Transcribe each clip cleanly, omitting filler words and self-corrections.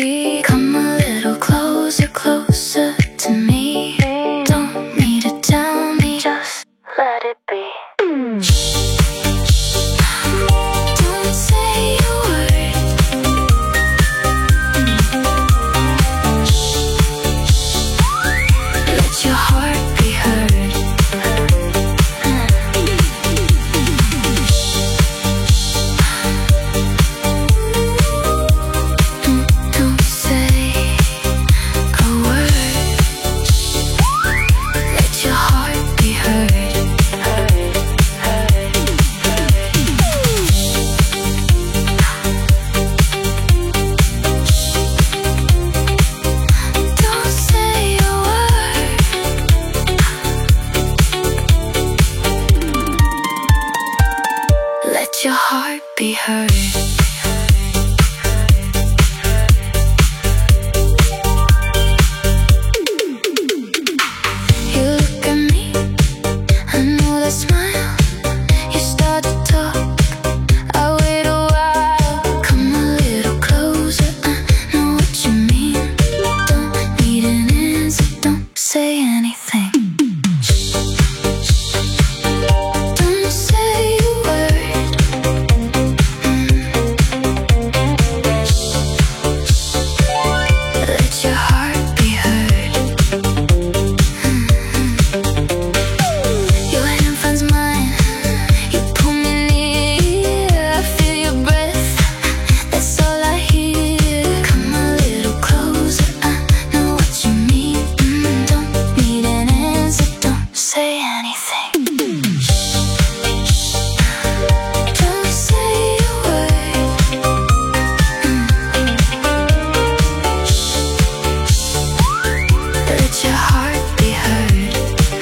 free. Come a little closer, closer to me. Don't need to tell me, just let it be. Don't say a word. Let your heart be heard. Don't say a word. Let your heart be heard. Don't say a word. Let your heart be heard. You look at me, I know that smile. You start to talk, I wait a while. Come a little closer, I know what you mean. Don't need an answer, don't say anything. Don't say a word. Let your heart be heard. Your hand finds mine, you pull me near. I feel your breath, that's all I hear. Come a little closer, I know what you mean. Don't need an answer, don't say anything. Don't say a word. Let your heart be heard.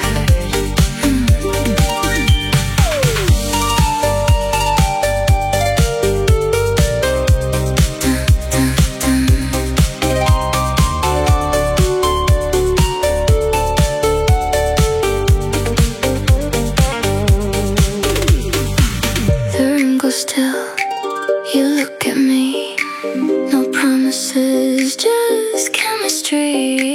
The wrinkles still, you look at me. No promises, just chemistry.